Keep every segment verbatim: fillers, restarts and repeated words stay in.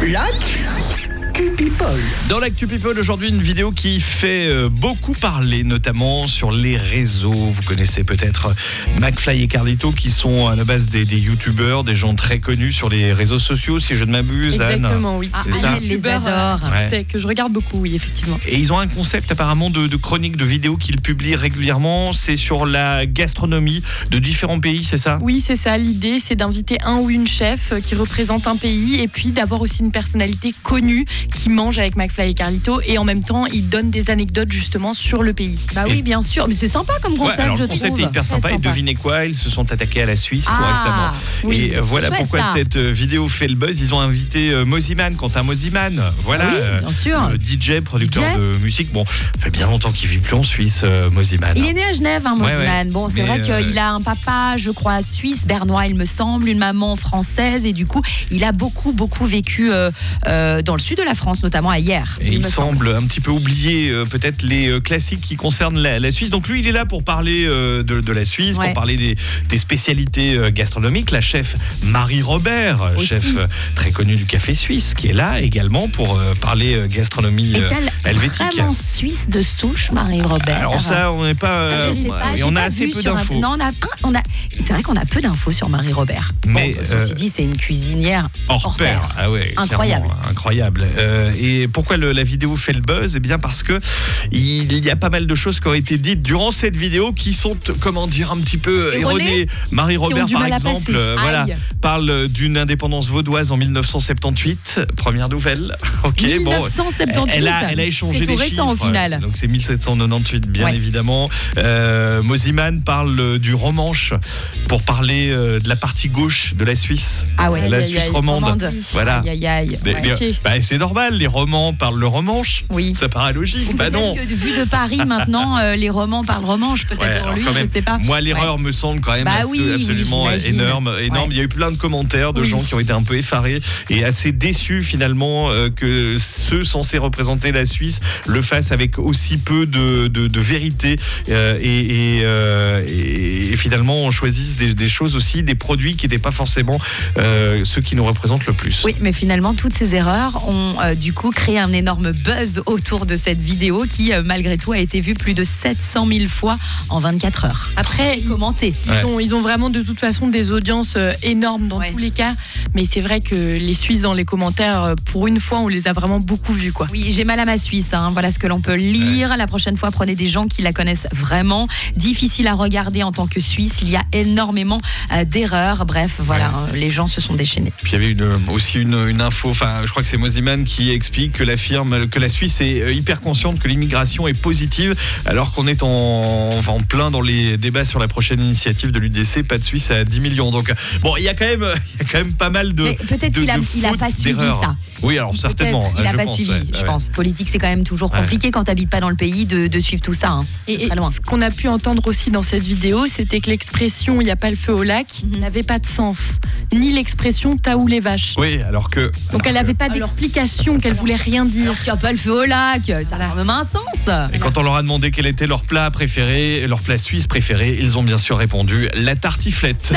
L'actu People. Dans l'actu People, aujourd'hui, une vidéo qui fait euh, beaucoup parler, notamment sur les réseaux. Vous connaissez peut-être McFly et Carlito, qui sont à la base des, des youtubeurs, des gens très connus sur les réseaux sociaux, si je ne m'abuse. Exactement, Anne. oui. C'est Ah, ça. les les adore. Ouais. C'est que je regarde beaucoup, oui, effectivement. Et ils ont un concept apparemment de, de chronique, de vidéos qu'ils publient régulièrement. C'est sur la gastronomie de différents pays, c'est ça ? Oui, c'est ça. L'idée, c'est d'inviter un ou une chef qui représente un pays et puis d'avoir aussi une personnalité connue qui mange avec McFly et Carlito, et en même temps, ils donnent des anecdotes justement sur le pays. Bah oui, bien sûr, mais c'est sympa comme Ouais, concept, alors je le concept trouve. est hyper sympa. Très Et devinez quoi, ils se sont attaqués à la Suisse tout Ah, récemment. oui, et voilà chouette, pourquoi ça. cette vidéo fait le buzz. Ils ont invité euh, Mosiman, Quentin Mosiman. Voilà, Ah oui, bien sûr. le D J, producteur D J. de musique. Bon, ça fait bien longtemps qu'il vit plus en Suisse, euh, Mosiman. Il est né à Genève, hein, Ouais, Mosiman. ouais. Bon, c'est Mais, vrai euh, qu'il a un papa, je crois, suisse, bernois, il me semble, une maman française, et du coup, il a beaucoup, beaucoup vécu euh, euh, dans le sud de la France, notamment à Hyères. Et il me semble un petit peu oublier euh, peut-être les euh, classiques qui concernent la, la Suisse. Donc lui, il est là pour parler euh, de, de la Suisse, Ouais. pour parler des, des spécialités euh, gastronomiques. La chef Marie Robert, Aussi. chef euh, très connue du café suisse, qui est là également pour euh, parler euh, gastronomie euh, Est-elle helvétique. vraiment suisse de souche, Marie-Robert? Alors ça, on n'est pas... Ça, je euh, sais pas. et j'ai on a pas assez vu peu sur un- d'infos. Non, on a, un- on a. C'est vrai qu'on a peu d'infos sur Marie-Robert. Mais, bon, ceci euh, dit, c'est une cuisinière Hors, hors pair. pair. Ah ouais, Incroyable. clairement, incroyable. Euh, et pourquoi le- la vidéo fait le buzz ? Eh bien parce que il y a pas mal de choses qui ont été dites durant cette vidéo qui sont, comment dire, un petit peu Erronées. erronées. Marie Robert, du par mal à exemple, passer. euh, voilà, Aïe. parle d'une indépendance vaudoise en dix-neuf cent soixante-dix. Première nouvelle. Ok, bon. mille neuf cent soixante-dix. Elle a, elle a échangé C'est tout les récent chiffres. au final. Donc c'est mille sept cent quatre-vingt-dix-huit, bien Ouais. évidemment. Euh, Mosiman parle du romanche pour parler euh, de la partie gauche de la Suisse. Ah ouais. La Aïe, aïe, Suisse aïe. romande. Romande. Voilà. Aïe, aïe, aïe. Mais- Ouais. mais, ok. bah, c'est normal, les romans parlent le romanche. Oui. Ça paraît logique. Bah non. Peut-être que vu de Paris maintenant, euh, les romans parlent romanche, peut-être Ouais, pour alors lui, quand même, je sais pas. moi, l'erreur Ouais. me semble quand même Bah assez- oui, oui, absolument j'imagine. énorme. énorme. Ouais. Il y a eu plein de commentaires de Oui. gens qui ont été un peu effarés et assez déçus finalement euh, que ceux censés représenter la Suisse le fassent avec aussi peu de, de, de vérité euh, et, et, euh, et, et finalement on choisisse des, des choses aussi, des produits qui n'étaient pas forcément euh, ceux qui nous représentent le plus. Oui, mais finalement, toutes ces erreurs ont euh, du coup créé un énorme buzz autour de cette vidéo qui, euh, malgré tout, a été vue plus de sept cent mille fois en vingt-quatre heures. Après, ils, Commenté. ils Ouais. ont, ils ont vraiment de toute façon des audiences euh, énormes dans Ouais. tous les cas. Mais c'est vrai que les Suisses dans les commentaires, euh, pour une fois, on les a vraiment beaucoup vus, quoi. Oui, j'ai mal à ma Suisse, hein. Voilà ce que l'on peut lire. La prochaine fois, prenez des gens qui la connaissent vraiment. Difficile à regarder en tant que Suisse, il y a énormément euh, d'erreurs. Bref, voilà, Ouais. hein, les gens se sont déchaînés. Puis il y avait une, aussi une, une info, enfin je crois que c'est Mosiman qui explique que, la firme, que la Suisse est euh, hyper consciente que l'immigration est positive alors qu'on est en, enfin, en plein dans les débats sur la prochaine initiative de l'U D C, pas de Suisse à dix millions. Donc bon, il y a quand même, il y a quand même pas mal de Mais peut-être de- qu'il a, de il a fautes, pas suivi d'erreurs. ça. Oui, alors certainement. Il n'a je pas pense, suivi, ouais, je ouais. pense. Politique, c'est quand même toujours Ouais. compliqué quand tu n'habites pas dans le pays de, de suivre tout ça. Hein. Et, et Très loin. ce qu'on a pu entendre aussi dans cette vidéo, c'était que l'expression « il n'y a pas le feu au lac Mhm. n'avait pas de sens, ni l'expression « taou les vaches ». Oui, alors que. Donc elle n'avait pas Alors- d'explication, qu'elle voulait rien dire. Il n'y a pas le feu au lac, ça a Voilà. quand même un sens. Et quand on leur a demandé quel était leur plat préféré, leur plat suisse préféré, ils ont bien sûr répondu la tartiflette.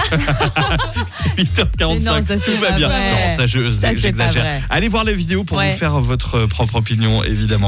huit heures quarante-cinq, Mais non, ça, c'est tout va pas bien. vrai. Non, ça, je- Ça, c'est pas j'exagère. vrai. Allez voir la vidéo pour Ouais. vous faire votre propre opinion, évidemment.